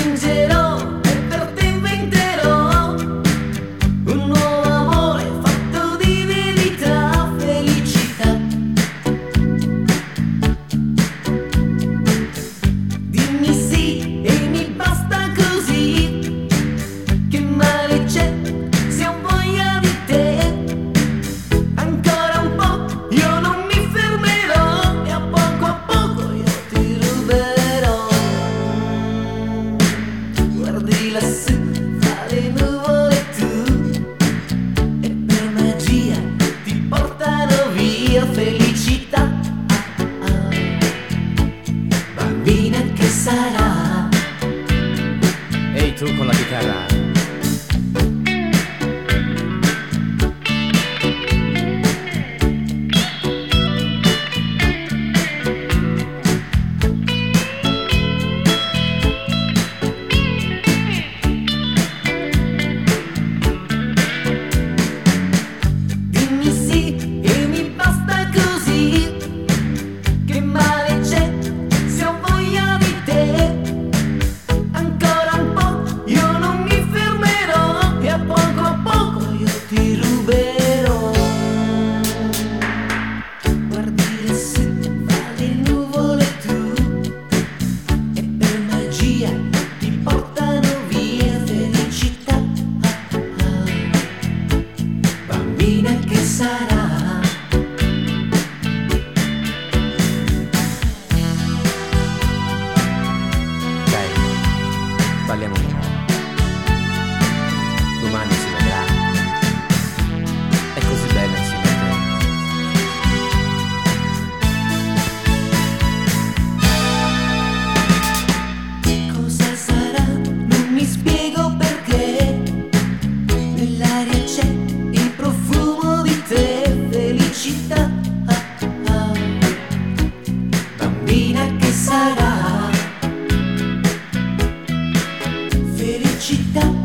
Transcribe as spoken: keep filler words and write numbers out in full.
Fingerò e per te inventerò un nuovo amore fatto di verità, felicità. Dimmi sì e mi basta così. Che male c'è se ho voglia di te? Ancora un po', io non mi fermerò e a poco a poco io ti ruberò. Guardi lassù fra le nuvole tu e per magia ti portano via felicità. Bambina che sarà? Ehi tu con la chitarra. Dimmi sì e mi basta così. Che male c'è se ho voglia di te? Ancora un po', io non mi fermerò e a poco a poco io ti ruberò. Guardi lassù fra le nuvole tu e per magia ti portano via felicità. Bambina che sarà? Dai, balliamo un po'. Domani si vedrà. È così bene insieme a te. Cosa sarà? Non mi spiego perché. Nell'aria c'è il profumo di te, felicità. Bambina che sarà? Felicità.